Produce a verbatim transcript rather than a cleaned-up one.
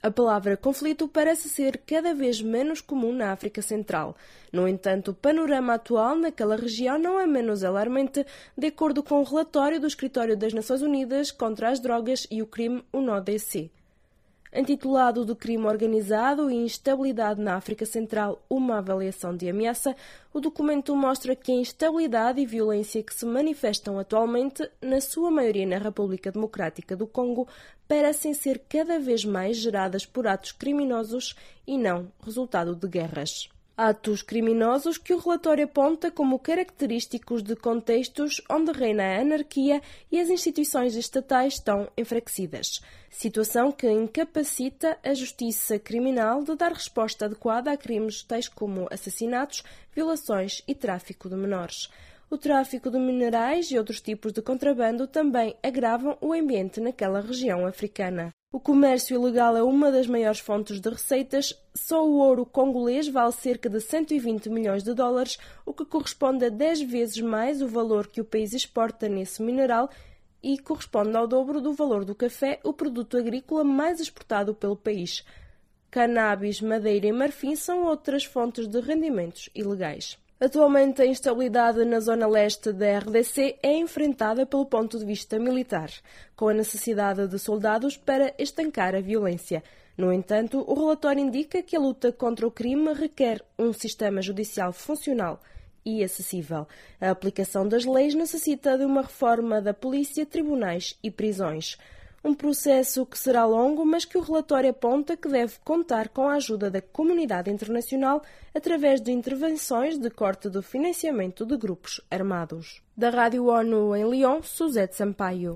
A palavra conflito parece ser cada vez menos comum na África Central. No entanto, o panorama atual naquela região não é menos alarmante, de acordo com o relatório do Escritório das Nações Unidas contra as Drogas e o Crime, o N O D C. Intitulado de Crime Organizado e Instabilidade na África Central, uma avaliação de ameaça, o documento mostra que a instabilidade e violência que se manifestam atualmente, na sua maioria na República Democrática do Congo, parecem ser cada vez mais geradas por atos criminosos e não resultado de guerras. Atos criminosos que o relatório aponta como característicos de contextos onde reina a anarquia e as instituições estatais estão enfraquecidas. Situação que incapacita a justiça criminal de dar resposta adequada a crimes tais como assassinatos, violações e tráfico de menores. O tráfico de minerais e outros tipos de contrabando também agravam o ambiente naquela região africana. O comércio ilegal é uma das maiores fontes de receitas. Só o ouro congolês vale cerca de cento e vinte milhões de dólares, o que corresponde a dez vezes mais o valor que o país exporta nesse mineral e corresponde ao dobro do valor do café, o produto agrícola mais exportado pelo país. Cannabis, madeira e marfim são outras fontes de rendimentos ilegais. Atualmente, a instabilidade na zona leste da R D C é enfrentada pelo ponto de vista militar, com a necessidade de soldados para estancar a violência. No entanto, o relatório indica que a luta contra o crime requer um sistema judicial funcional e acessível. A aplicação das leis necessita de uma reforma da polícia, tribunais e prisões. Um processo que será longo, mas que o relatório aponta que deve contar com a ajuda da comunidade internacional através de intervenções de corte do financiamento de grupos armados. Da Rádio ONU em Lyon, Suzete Sampaio.